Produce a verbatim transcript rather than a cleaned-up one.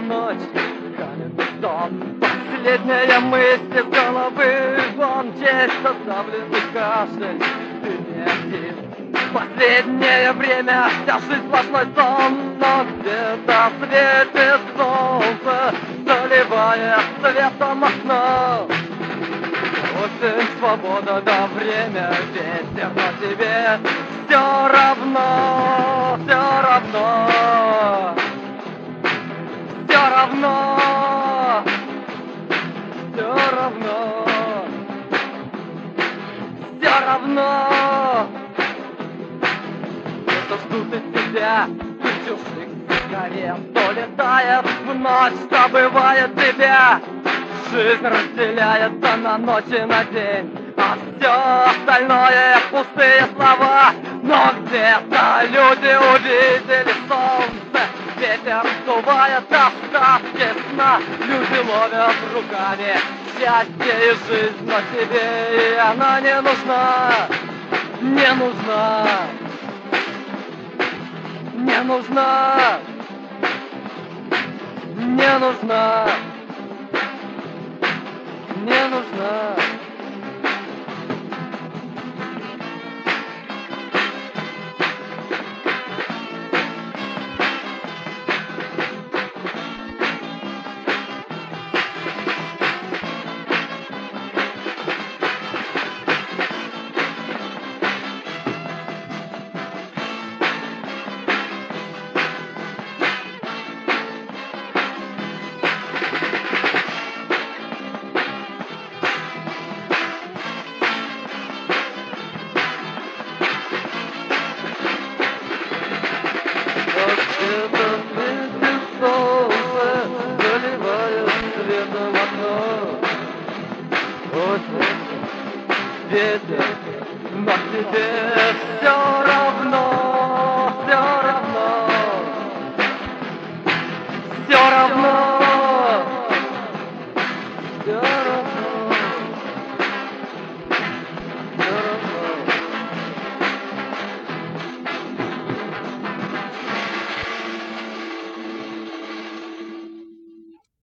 ночь, каменный сон. Последняя мысль в головы вон, честь оставленный кашель, ты не один. Последнее время вся жизнь сплошной сон, но где-то светит солнце, заливая светом окно. Осень, свобода, да время, ветер, но тебе все равно, все равно, все равно, все равно, все равно. Где-то ждут от тебя чужих сигарет, кто летает в ночь, забывает тебя. Жизнь разделяется на ночь и на день, а все остальное пустые слова. Но где-то люди увидели солнце, ветер сдувает остатки сна. Люди ловят руками счастье и жизнь, но тебе и она не нужна, не нужна, не нужна, не нужна. Не нужна. Ветер, но тебе все